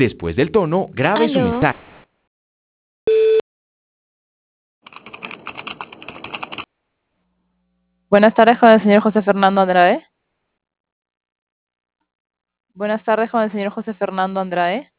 Después del tono, grabe su Aló. mensaje. Buenas tardes con el señor José Fernando Andrade. Buenas tardes con el señor José Fernando Andrade.